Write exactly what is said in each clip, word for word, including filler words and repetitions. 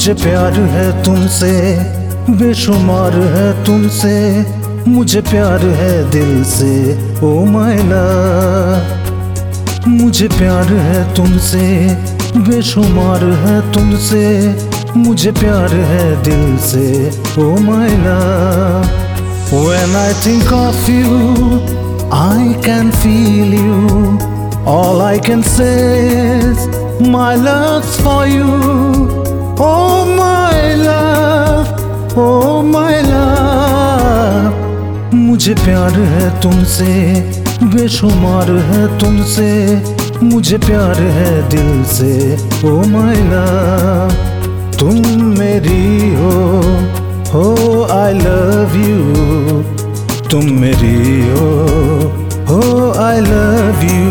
मुझे प्यार है तुमसे, बेशुमार है तुमसे, मुझे प्यार है दिल से ओ माय लव। मुझे प्यार है तुमसे, बेशुमार है तुमसे, मुझे प्यार है दिल से oh my love. When I think of you, I can feel you. All I can say is my love's for you. Oh my love, oh my love. मुझे प्यार है तुमसे, बेशुमार है तुमसे, मुझे प्यार है दिल से ओ माय लव। तुम मेरी हो हो आई लव यू, तुम मेरी हो हो आई लव यू।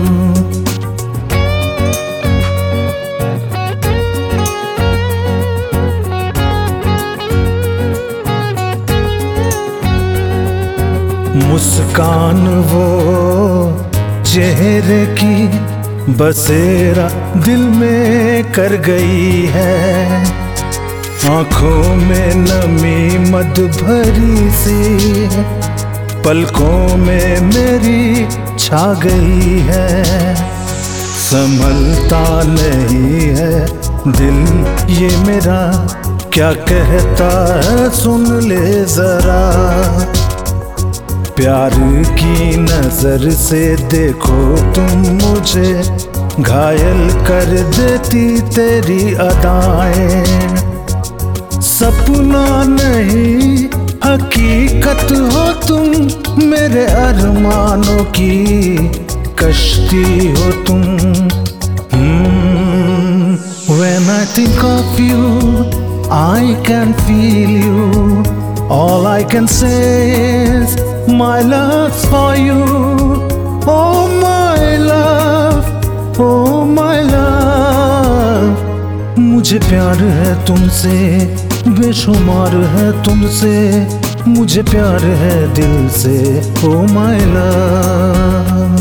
मुस्कान वो चेहरे की बसेरा दिल में कर गई है, आँखों में नमी मद भरी सी, पलकों में मेरी छा गई है। संभलता नहीं है दिल ये मेरा, क्या कहता है सुन ले जरा। प्यार की नजर से देखो तुम मुझे, घायल कर देती तेरी अदाएं। सपना नहीं हकीकत हो तुम, मेरे अरमानों की कश्ती हो तुम। hmm. When I think of you, I can feel you. All I can say is my love's for you. Oh my love, oh my love. मुझे प्यार है तुमसे, बेशुमार है तुमसे, मुझे प्यार है दिल से ओ माय लव।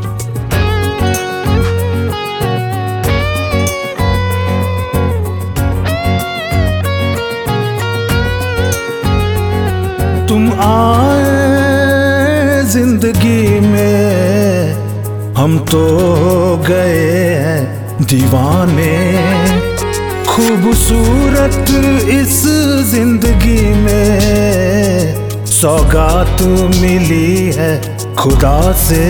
तुम आए जिंदगी में, हम तो हो गए हैं दीवाने। खूबसूरत इस जिंदगी में सौगात मिली है खुदा से।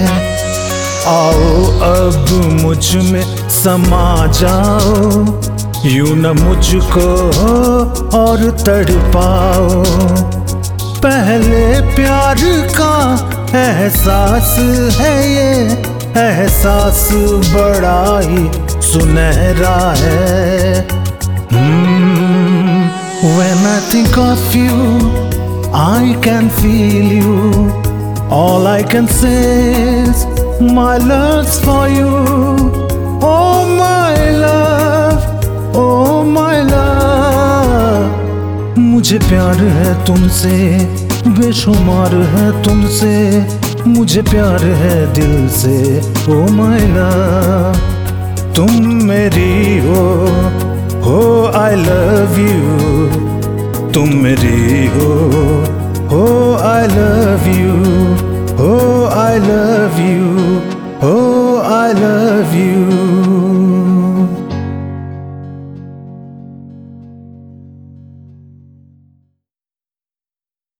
आओ अब मुझ में समा जाओ, यूं न मुझको और तड़पाओ। पहले प्यार का एहसास है ये, एहसास बड़ा ही सुनहरा है। hmm. When I think of you, I can feel you. All I can say is my love's for you. Oh my love, oh my love. मुझे प्यार है तुमसे, बेशुमार है तुमसे, मुझे प्यार है दिल से ओ माय लव। तुम मेरी हो हो आई लव यू, तुम मेरी हो हो आई लव